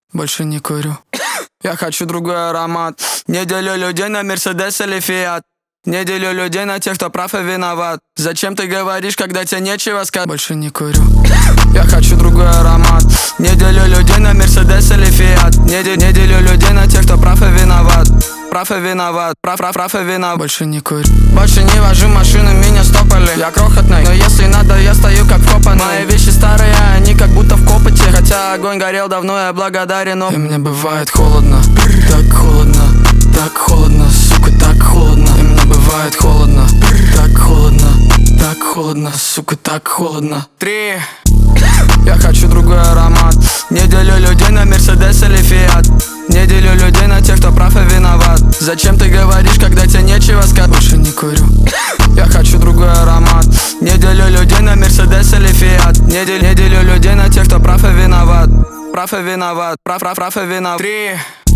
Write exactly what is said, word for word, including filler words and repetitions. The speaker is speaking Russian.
Больше не курю. Я хочу другой аромат. Не делю людей на Мерседес или Фиат. Не делю людей на тех, кто прав и виноват. Зачем ты говоришь, когда тебе нечего сказать? Больше не курю. Я хочу другой аромат. Не делю людей на Мерседес или Фиат. Не, де, не делю людей на тех, кто прав и виноват. Прав и виноват, прав, прав, прав и виноват. Больше не курю. Больше не вожу машину, меня стопали. Я крохотный, но если надо, я стою как вкопанный. Мои вещи старые, они как будто в копоте. Хотя огонь горел давно, я благодарен, но... И мне бывает холодно, так холодно, так холодно, сука, так холодно. И мне бывает холодно, так холодно, так холодно, сука, так холодно. Три. Я хочу другой аромат. Не делю людей на Мерседес или Фиат. Не делю людей на тех, кто прав и виноват. Зачем ты говоришь, когда тебе нечего сказать? Больше не курю. Я хочу другой аромат. Не делю людей на Мерседес или Фиат. Не, дел, не делю людей на тех, кто прав и виноват. Прав и виноват, прав, прав, прав и виноват. Три.